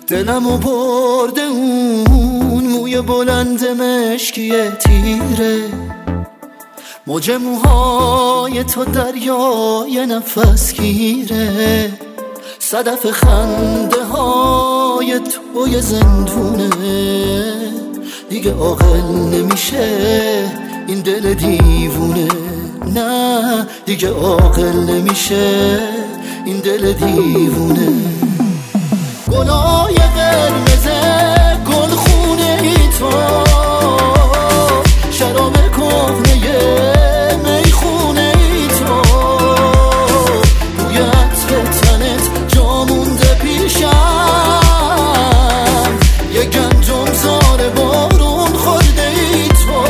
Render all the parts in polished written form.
دلمو برده اون موی بلند مشکی تیره، موج موهای تو دریای نفس گیره، صدف خنده های توی زندونه. دیگه عاقل نمیشه این دل دیوونه، نه دیگه عاقل نمیشه این دل دیوونه. گلای قرمز گلخونه ای تو، شراب کهنه میخونه ای تو، بوی عطر تنت جا مونده پیشم، یه گندم زار بارون خورده ای تو.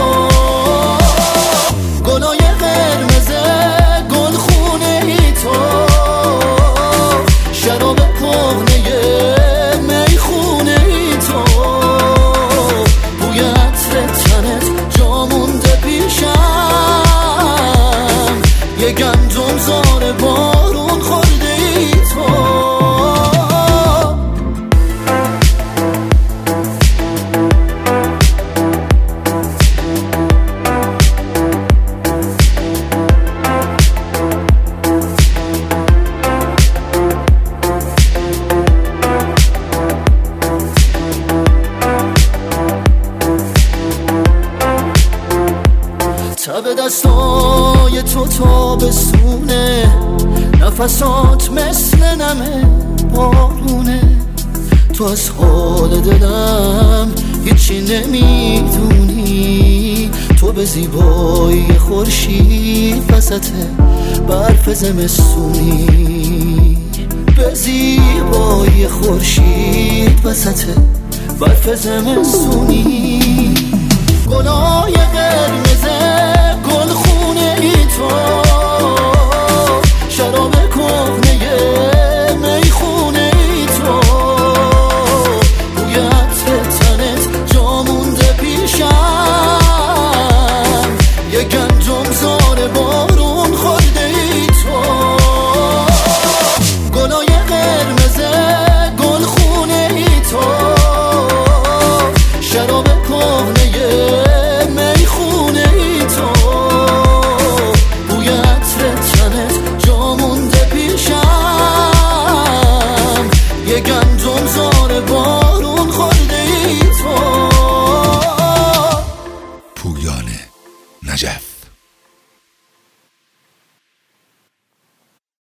گلای قرمز گلخونه ای تو، شراب کهنه میخونه ای تو، بوی عطر تنت جا مونده پیشم، یه گندم زار بارون خورده ای تو. تب دستای تو تابستونه، نفسات مثل نم بارونه، تو از حال دلم هیچی نمیدونی، تو به زیبایی خورشید وسط برف زمستونی، به زیبایی خورشید وسط برف زمستونی. گلای قرمز گلخونه ای تو، شراب کهنه میخونه ای تو، بوی عطر تنت جا مونده پیشم، یه گندم زار بارون خورده ای تو. گلای قرمز گلخونه ای تو، شراب کهنه میخونه ای تو، بوی عطر تنت جا مونده پیشم، یه گندم زار بارون خورده ای تو. پویان نجف.